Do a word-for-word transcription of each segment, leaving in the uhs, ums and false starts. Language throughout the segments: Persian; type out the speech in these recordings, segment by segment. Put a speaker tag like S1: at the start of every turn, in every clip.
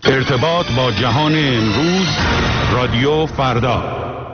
S1: ارتباط با جهان امروز، رادیو فردا.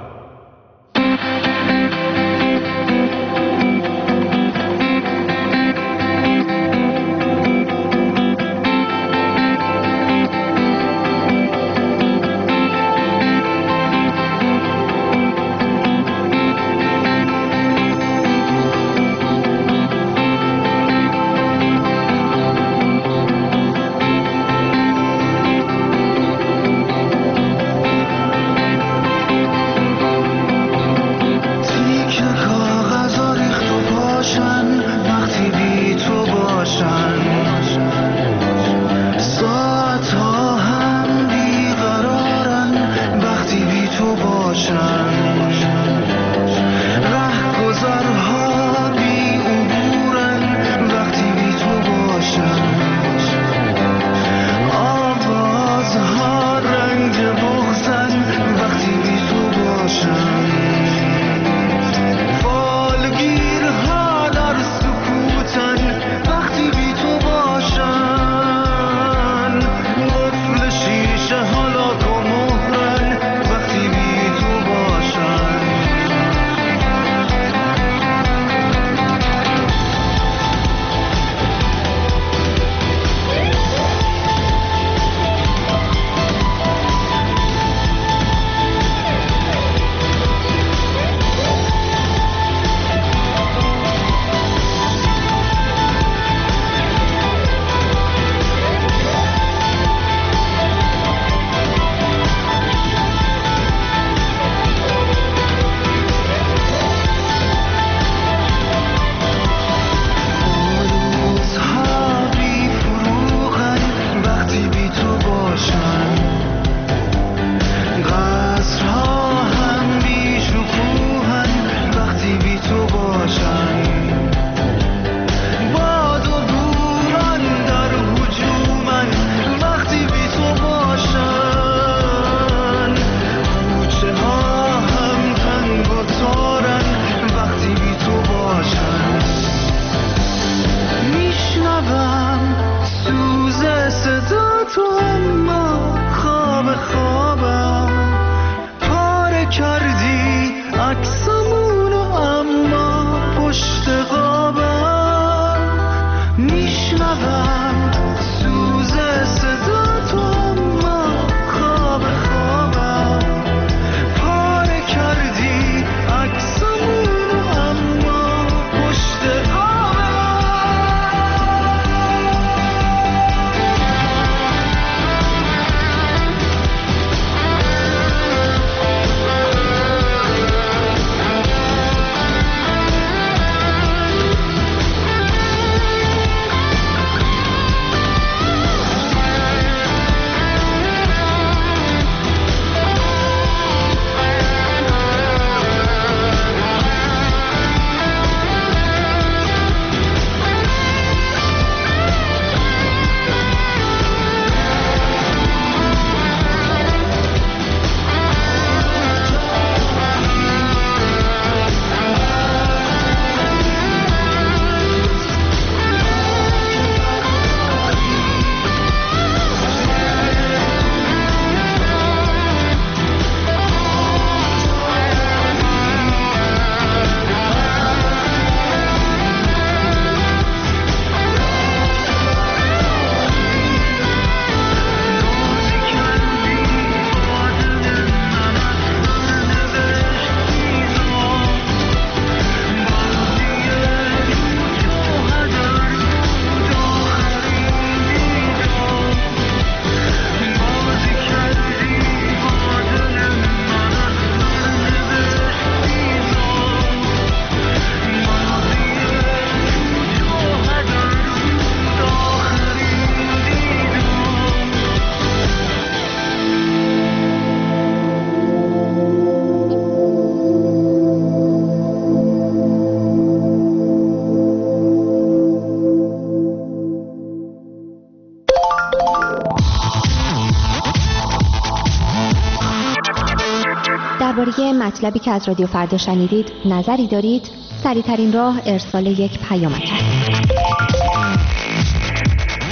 S2: درباره مطلبی که از رادیو فردا شنیدید نظری دارید؟ سریع‌ترین راه ارسال یک پیامک است.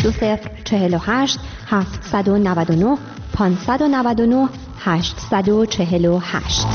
S2: دو صفر چهل و هشت هفتصد و نود و نه پانصد و نود و نه هشتصد و چهل و هشت.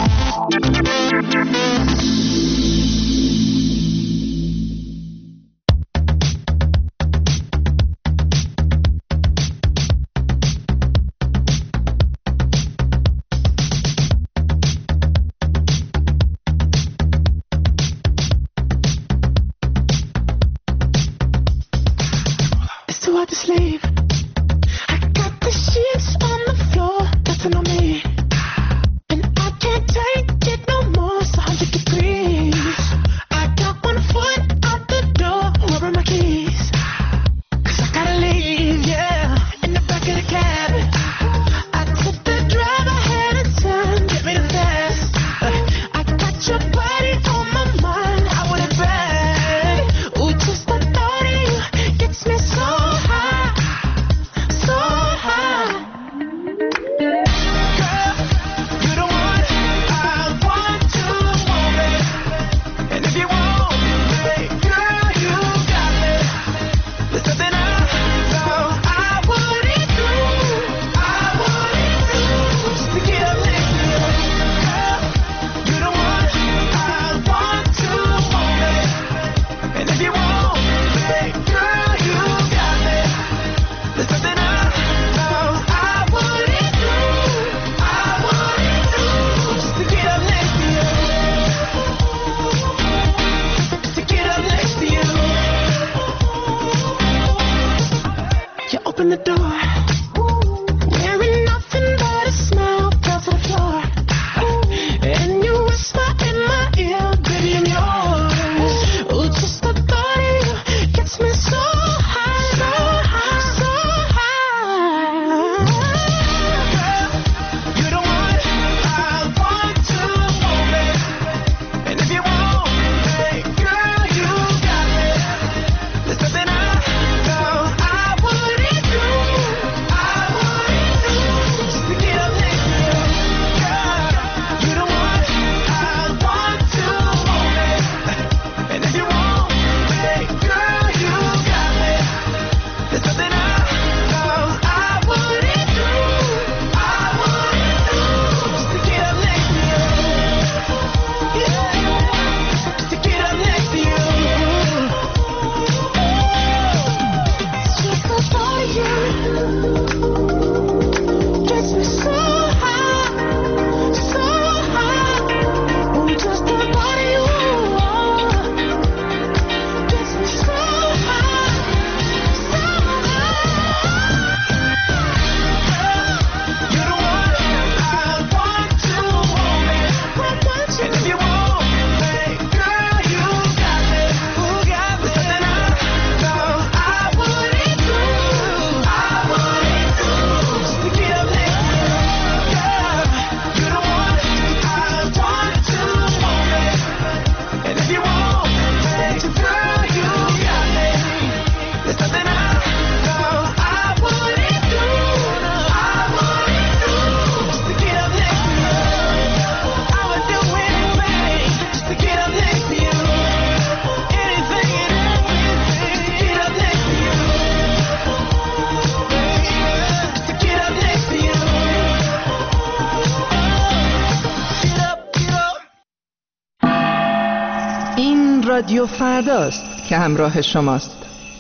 S3: رادیو فرداست که همراه شماست.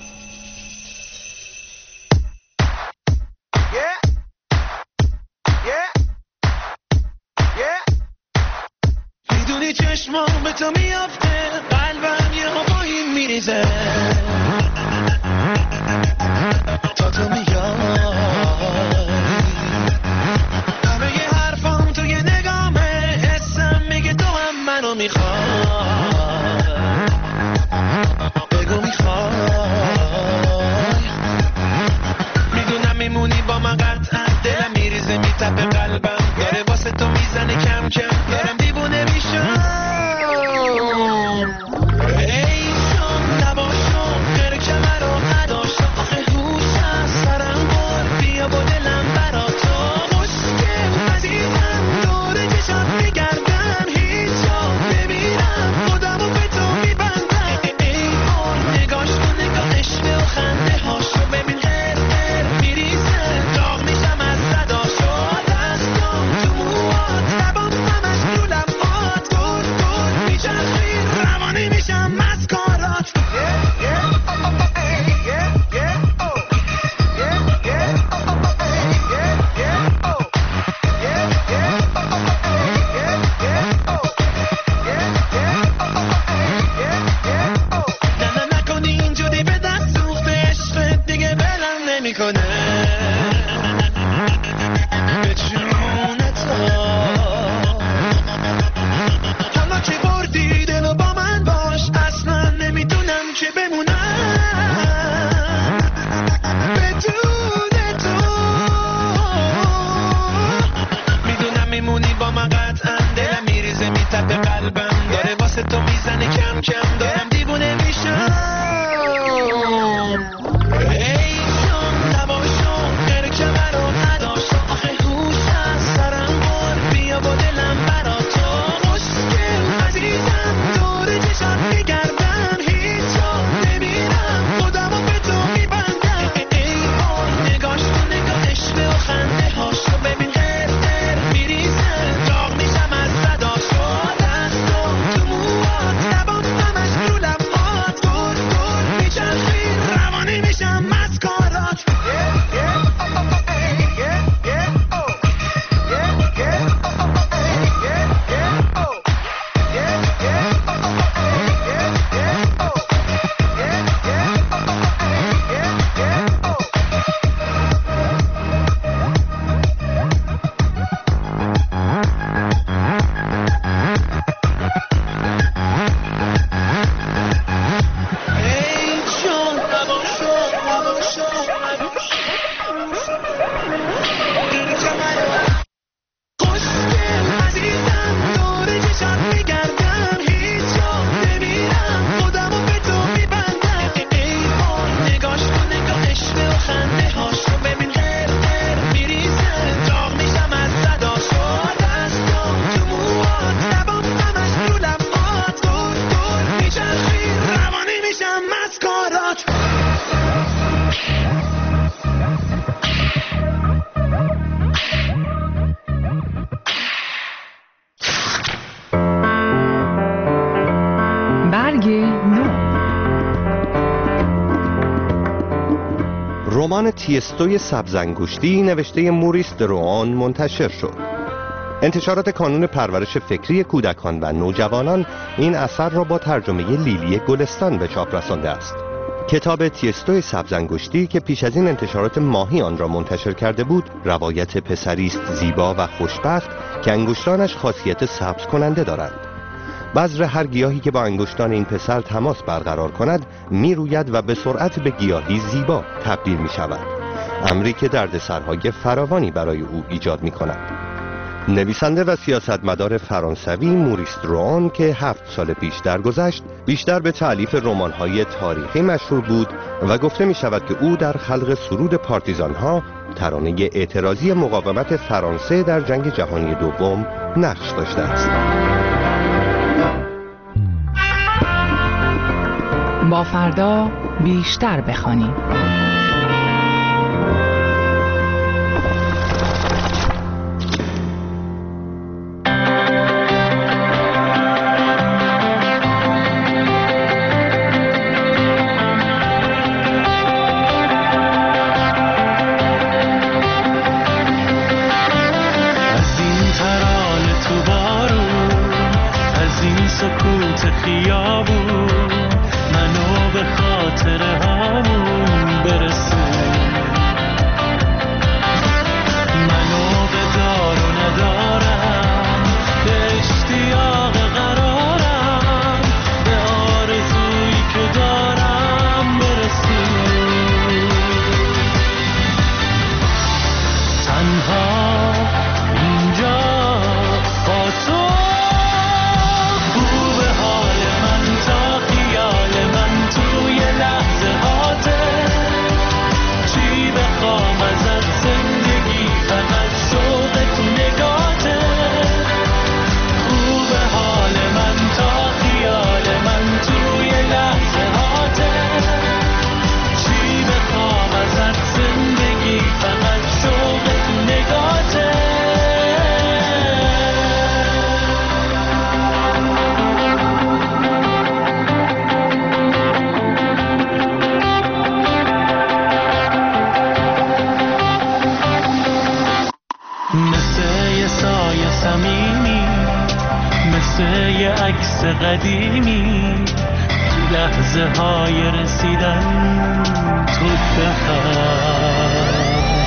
S4: میدونی چشمام به تو میافته، قلبم یه هوایی میریزه تا تو میای. همه ی حرفام توی نگامه، حسم میگه تو هم منو میخوای. بگو میخوای، میدونم میمونی با من قطعا. دلم میریزه میتپه، قلبم داره واسه تو میزنه کم کم. دارم دیوونه میشم. ای جان نباشم به جون تو. حالا که بردی دلو با من باش، اصلا نمیدونم که بمونم بدون تو. میدونم میمونی با من قطعا، دلم میریزه میتپه قلبم، داره واسه تو میزنه کم کم، دارم دیوونه میشم. ای جان نباشم غیر کمر و نداشم، آخه هوش از سرم بر بیا با دلم برا تو. خوشگل عزیزم دور چشم میگردم، هیچ جا نمیرم خودمو به تو میبندم. ای وای نگاش تو نگاه عشق و خنده هاشو ببین، هر هر میریزه داغ میشم از صداشو. دستم تو موات لبام همش رو لبات، گل گل میچرخی روانی میشم مسکارات. ای جان نباشو نباشو خوشگل عزیزم دور چشم میگردم، هیچ جا نمیرم خودمو به تو میبندم. ای وای نگاش تو نگاه عشق و خنده هاشو ببین، هر هر میریزه داغ میشم از صداشو. دستم تو موات لبام همش رو لبات، گل گل میچرخی روانی میشم مسکارات.
S3: برگ نو.
S5: رمان تیستوی سبزانگشتی نوشته موریس دروآن منتشر شد. انتشارات کانون پرورش فکری کودکان و نوجوانان این اثر را با ترجمه لیلی گلستان به چاپ رسانده است. کتاب تیستوی سبزانگشتی که پیش از این انتشارات ماهی آن را منتشر کرده بود، روایت پسری است زیبا و خوشبخت که انگشتانش خاصیت سبز کننده دارند. بذر هر گیاهی که با انگشتان این پسر تماس برقرار کند می روید و به سرعت به گیاهی زیبا تبدیل می شود، امری که دردسرهای فراوانی برای او ایجاد می کند. نویسنده و سیاستمدار فرانسوی موریس دروآن که هفت سال پیش درگذشت، بیشتر به تألیف رمان‌های تاریخی مشهور بود و گفته می شود که او در خلق سرود پارتیزان‌ها، ترانه اعتراضی مقاومت فرانسه در جنگ جهانی دوم، نقش داشته است.
S3: با فردا بیشتر بخوانیم.
S4: سکوت خیابون منو به خاطر همون برسه، منو به دار و ندارم، به اشتیاق قرارم، به آرزویی که دارم برسه. تنها اینجا با تو یه عکس قدیمی، تو لحظه های رسیدن تو بخواه.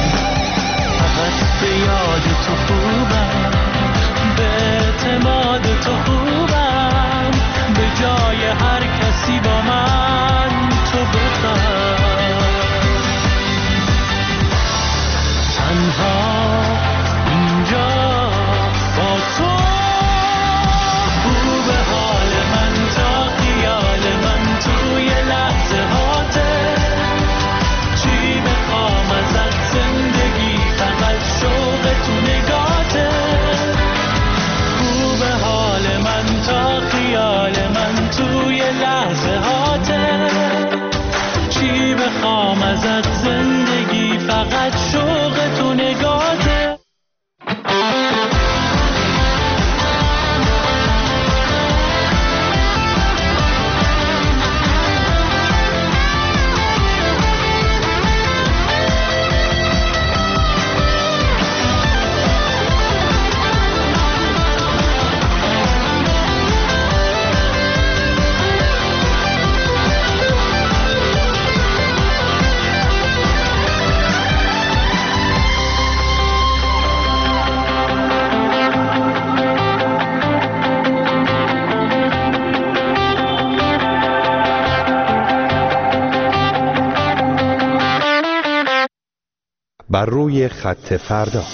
S5: بر روی خط فردا.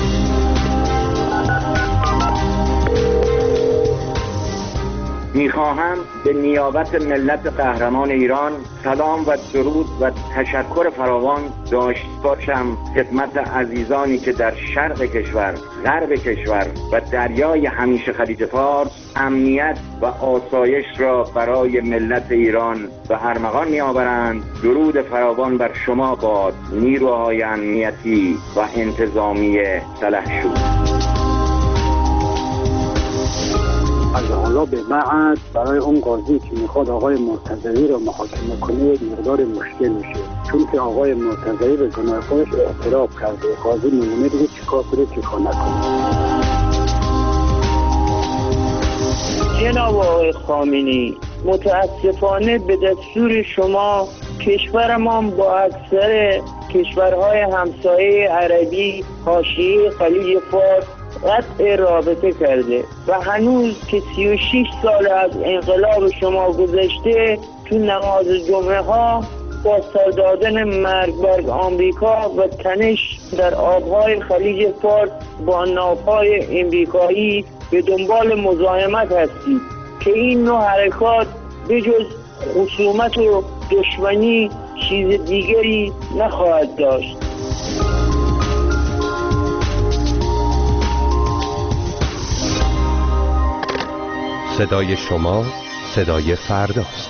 S6: میخواهم به نیابت ملت قهرمان ایران سلام و درود و تشکر فراوان داشته باشم خدمت عزیزانی که در شرق کشور، غرب کشور و دریای همیشه خلیج فارس امنیت و آسایش را برای ملت ایران به ارمغان می‌آورند. درود فراوان بر شما باد، نیروهای امنیتی و انتظامی سلحشور.
S7: از حالا به بعد برای اون قاضی که میخواد آقای مرتضوی رو محاکمه کنه یک مقدار مشکل میشه، چون که آقای مرتضوی به گناه خودش اعتراف کرده. قاضی میمونه دیگه چیکار کنه چیکار نکنه.
S8: جناب آقای خامنه‌ای، متاسفانه به دستور شما کشورمان با اکثر کشورهای همسایه عربی حاشیه خلیج فارس قطع رابطه کرده و هنوز که سی و شش سال از انقلاب شما گذشته تو نماز جمعه ها با سر دادن مرگ بر آمریکا و تنش در آبهای خلیج فارس با ناوهای امریکایی به دنبال مزاحمت هستید که این نوع حرکات بجز خصومت و دشمنی چیز دیگری نخواهد داشت.
S5: صدای شما صدای فرداست.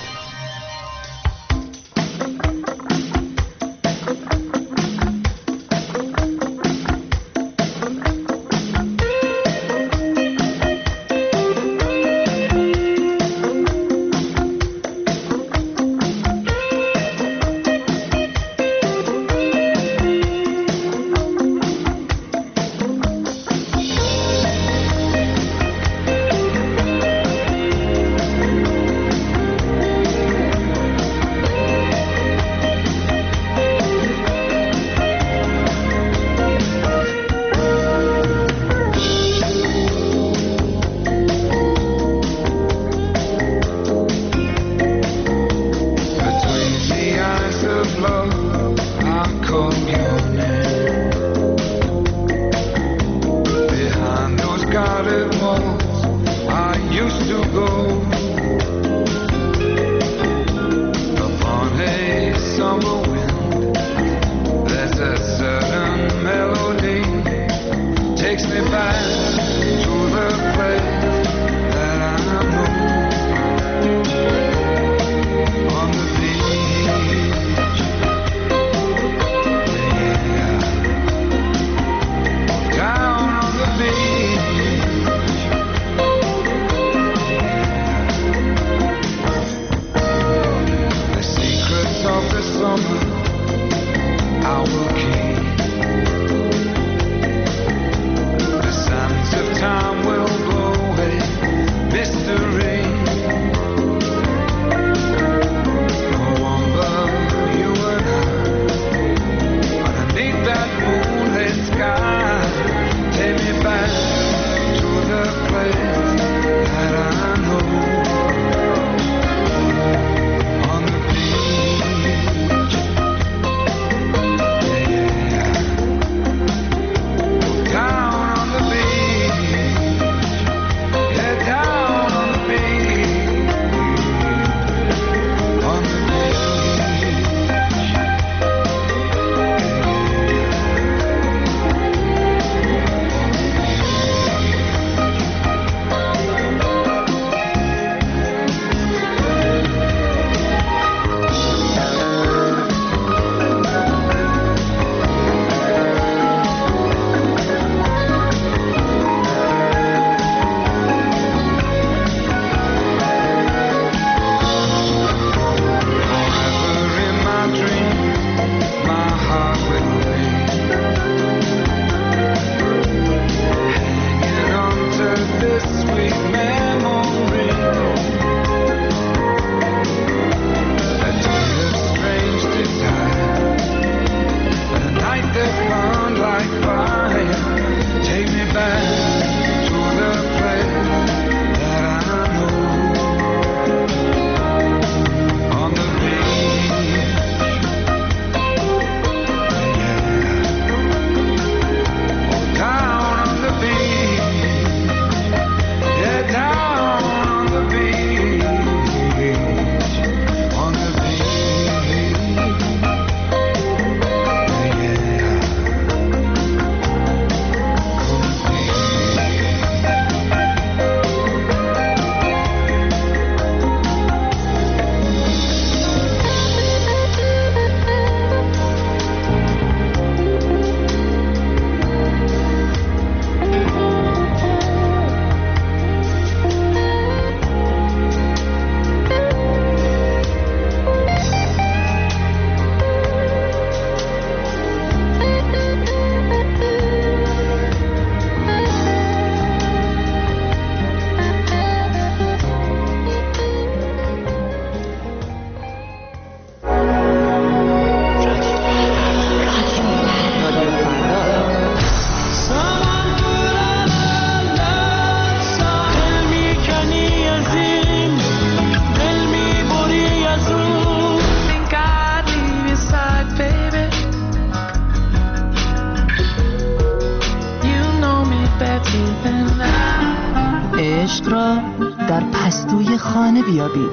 S3: عشق را در پستوی خانه بیابید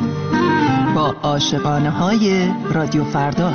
S3: با عاشقانه های رادیو فردا.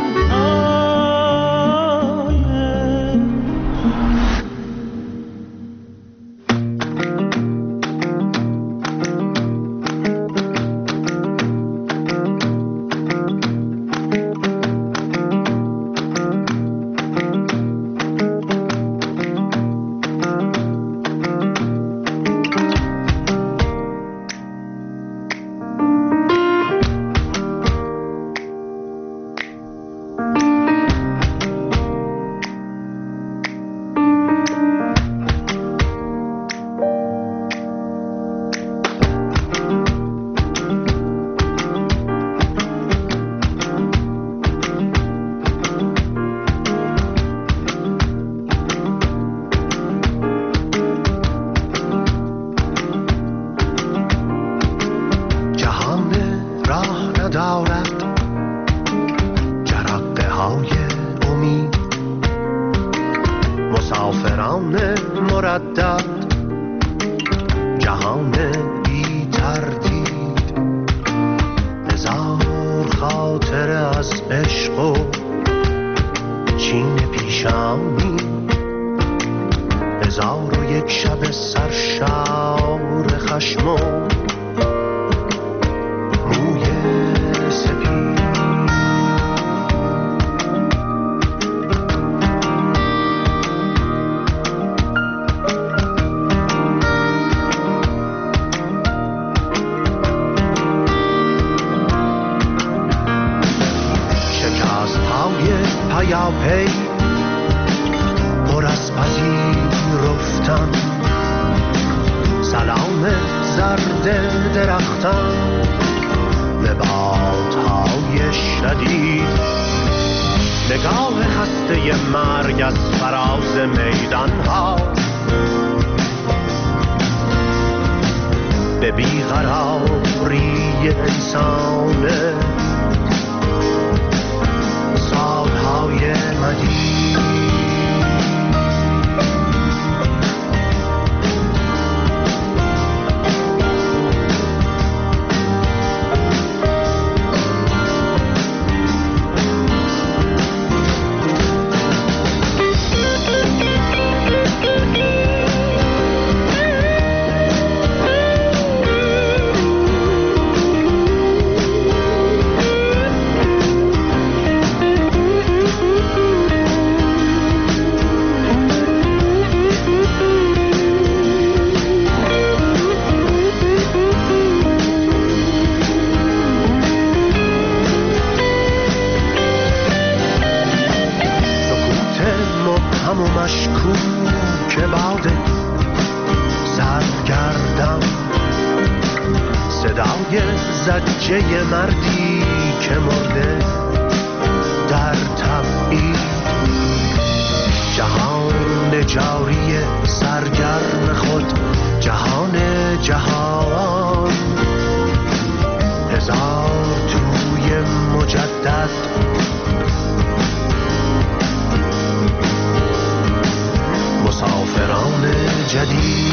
S9: جدید